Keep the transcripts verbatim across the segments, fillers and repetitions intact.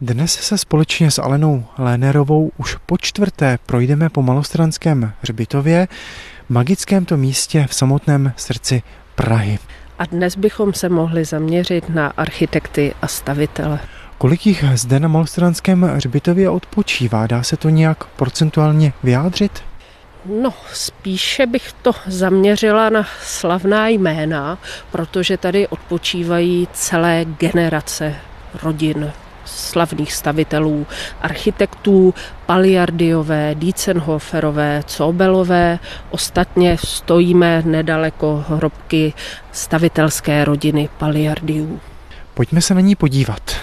Dnes se společně s Alenou Lénerovou už po čtvrté projdeme po Malostranském hřbitově, magickém to místě v samotném srdci Prahy. A dnes bychom se mohli zaměřit na architekty a stavitele. Kolik jich zde na Malostranském hřbitově odpočívá? Dá se to nějak procentuálně vyjádřit? No, spíše bych to zaměřila na slavná jména, protože tady odpočívají celé generace rodin slavných stavitelů, architektů, Paliardiové, Dientzenhoferové, Zobelové. Ostatně stojíme nedaleko hrobky stavitelské rodiny Paliardiů. Pojďme se na ní podívat.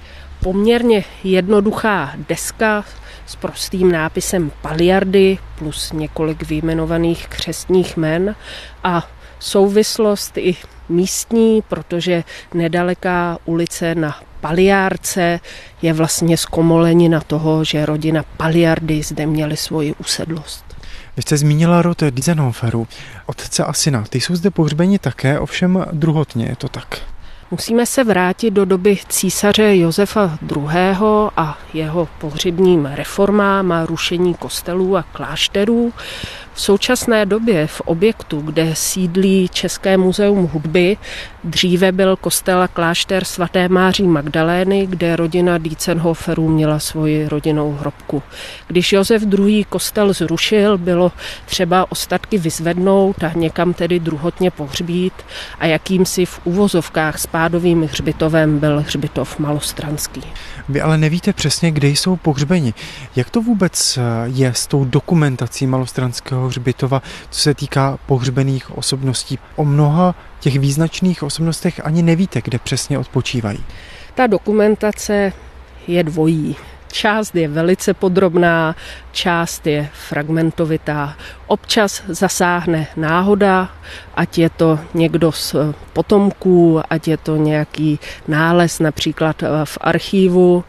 Poměrně jednoduchá deska s prostým nápisem Paliardi plus několik vyjmenovaných křestních jmen a souvislost i místní, protože nedaleká ulice na Paliárce je vlastně zkomolenina toho, že rodina Paliardi zde měli svoji usedlost. Vy jste zmínila rod Dientzenhoferů, otce a syna. Ty jsou zde pohřbeni také, ovšem druhotně, je to tak? Musíme se vrátit do doby císaře Josefa druhého. a jeho pohřebním reformám a rušení kostelů a klášterů. V současné době v objektu, kde sídlí České muzeum hudby, dříve byl kostel a klášter svaté Máří Magdalény, kde rodina Dientzenhoferů měla svoji rodinnou hrobku. Když Josef druhý. kostel zrušil, bylo třeba ostatky vyzvednout a někam tedy druhotně pohřbít a jakýmsi v uvozovkách spádovým hřbitovem byl hřbitov Malostranský. Vy ale nevíte přesně, kde jsou pohřbeni. Jak to vůbec je s tou dokumentací Malostranského hřbitova, co se týká pohřbených osobností? O mnoha těch význačných osobnostech ani nevíte, kde přesně odpočívají. Ta dokumentace je dvojí. Část je velice podrobná, část je fragmentovitá. Občas zasáhne náhoda, ať je to někdo z potomků, ať je to nějaký nález například v archívu.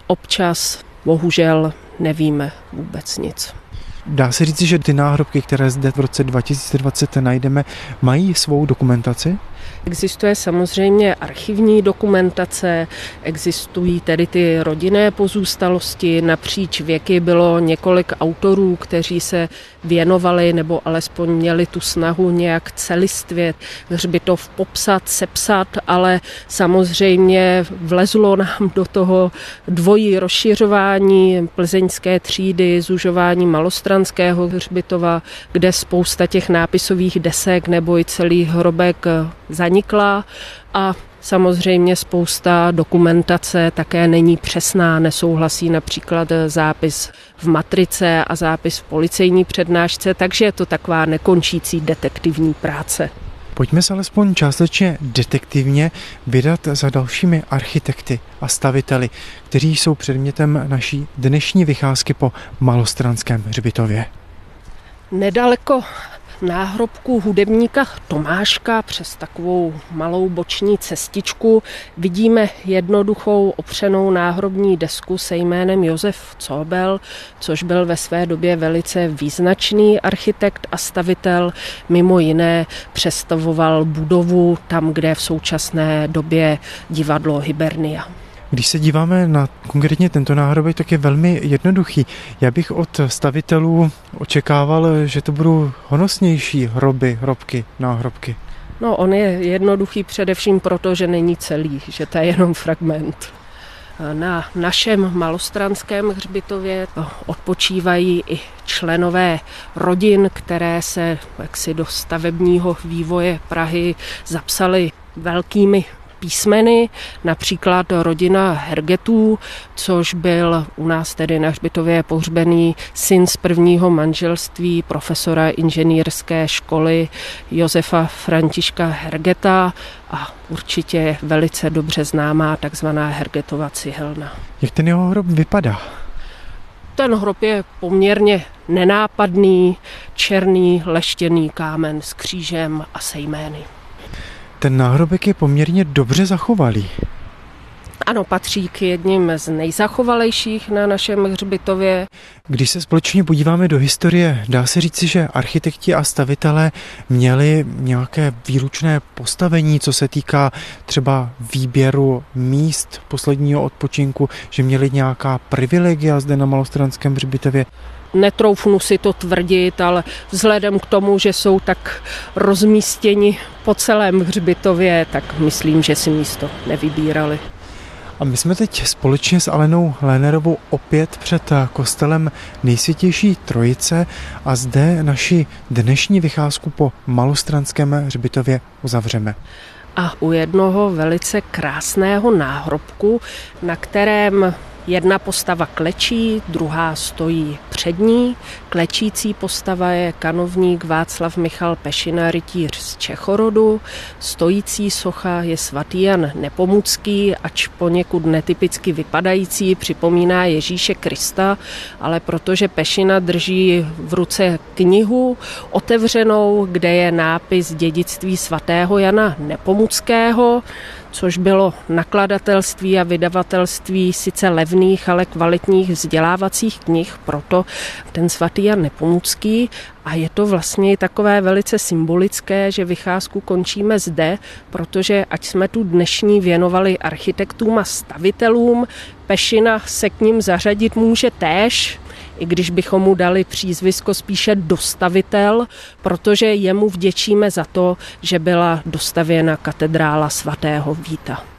Občas bohužel nevíme vůbec nic. Dá se říct, že ty náhrobky, které zde v roce dva tisíce dvacet najdeme, mají svou dokumentaci? Existuje samozřejmě archivní dokumentace, existují tedy ty rodinné pozůstalosti, napříč věky bylo několik autorů, kteří se věnovali nebo alespoň měli tu snahu nějak celistvě hřbitov popsat, sepsat, ale samozřejmě vlezlo nám do toho dvojí rozšiřování plzeňské třídy, zužování Malostranského hřbitova, kde spousta těch nápisových desek nebo i celý hrobek zanikla a samozřejmě spousta dokumentace také není přesná, nesouhlasí například zápis v matrice a zápis v policejní přednášce, takže je to taková nekončící detektivní práce. Pojďme se alespoň částečně detektivně vydat za dalšími architekty a staviteli, kteří jsou předmětem naší dnešní vycházky po Malostranském hřbitově. Nedaleko náhrobku hudebníka Tomáška přes takovou malou boční cestičku vidíme jednoduchou opřenou náhrobní desku se jménem Josef Zobel, což byl ve své době velice význačný architekt a stavitel. Mimo jiné přestavoval budovu tam, kde v současné době divadlo Hibernia. Když se díváme na konkrétně tento náhrobek, tak je velmi jednoduchý. Já bych od stavitelů očekával, že to budou honosnější hroby, hrobky, náhrobky. No, on je jednoduchý především proto, že není celý, že to je jenom fragment. Na našem Malostranském hřbitově odpočívají i členové rodin, které se jaksi do stavebního vývoje Prahy zapsaly velkými písmeny, například rodina Hergetů, což byl u nás tedy na hřbitově pohřbený syn z prvního manželství profesora inženýrské školy Josefa Františka Hergeta a určitě velice dobře známá takzvaná Hergetova cihelna. Jak ten jeho hrob vypadá? Ten hrob je poměrně nenápadný, černý leštěný kámen s křížem a se jmény. Ten náhrobek je poměrně dobře zachovalý. Ano, patří k jedním z nejzachovalejších na našem hřbitově. Když se společně podíváme do historie, dá se říci, že architekti a stavitelé měli nějaké výlučné postavení, co se týká třeba výběru míst posledního odpočinku, že měli nějaká privilegia zde na Malostranském hřbitově? Netroufnu si to tvrdit, ale vzhledem k tomu, že jsou tak rozmístěni po celém hřbitově, tak myslím, že si místo nevybírali. A my jsme teď společně s Alenou Lénerovou opět před kostelem Nejsvětější Trojice a zde naši dnešní vycházku po Malostranském hřbitově uzavřeme. A u jednoho velice krásného náhrobku, na kterém jedna postava klečí, druhá stojí před ní. Klečící postava je kanovník Václav Michal Pešina, rytíř z Čechorodu. Stojící socha je svatý Jan Nepomucký, ač poněkud netypicky vypadající, připomíná Ježíše Krista, ale protože Pešina drží v ruce knihu otevřenou, kde je nápis Dědictví svatého Jana Nepomuckého, což bylo nakladatelství a vydavatelství sice levných, ale kvalitních vzdělávacích knih, proto ten svatý Jan Nepomucký. A je to vlastně takové velice symbolické, že vycházku končíme zde, protože ať jsme tu dnešní věnovali architektům a stavitelům, Pešina se k ním zařadit může též, i když bychom mu dali přízvisko spíše dostavitel, protože jemu vděčíme za to, že byla dostavěna katedrála svatého Víta.